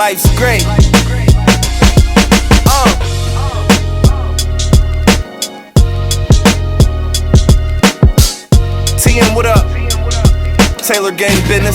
Life's great. TM, what up? Taylor Gang Business.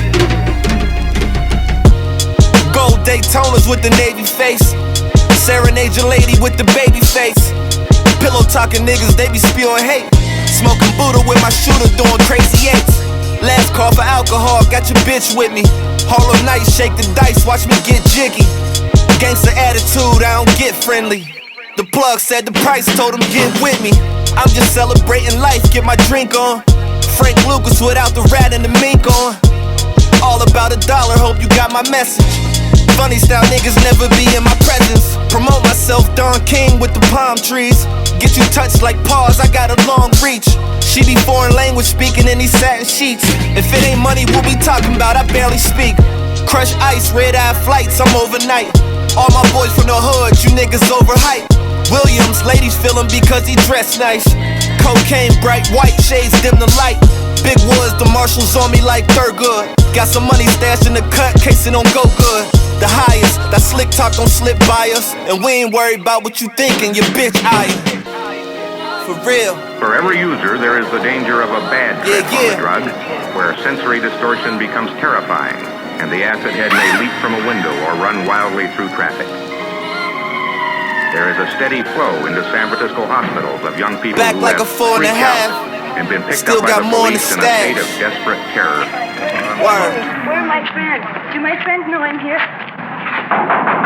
Gold Daytonas with the navy face. Serenade your lady with the baby face. Pillow talking niggas, they be spewing hate. Smoking Buddha with my shooter, doing crazy eights. Last call for alcohol, got your bitch with me. Harlem Nights, shake the dice, watch me get jiggy. Gangsta attitude, I don't get friendly. The plug said the price, told him get with me. I'm just celebrating life, get my drink on. Frank Lucas without the rat and the mink on. All about $1, hope you got my message. Funny style niggas never be in my presence. Promote myself, Don King with the palm trees. Get you touched like paws, I got a long reach. She be foreign language speaking in these satin sheets. If it ain't money, we'll be talking about, I barely speak. Crush ice, red-eye flights, I'm overnight. All my boys from the hood, you niggas overhyped. Williams, ladies feel him because he dressed nice. Cocaine, bright white shades, dim the light. Big Woods, the marshals on me like Thurgood. Got some money stashed in the cut, case it don't go good. The highest, that slick talk don't slip by us. And we ain't worried about what you thinking, your bitch eyeing. For real. For every user, there is the danger of a bad trip on the drug, where sensory distortion becomes terrifying, and the acid head may leap from a window or run wildly through traffic. There is a steady flow into San Francisco hospitals of young people back who like have a 4 and a half. And been picked Still up by got the more in the police in a state stash. of desperate terror. Word. Where are my friends? Do my friends know I'm here?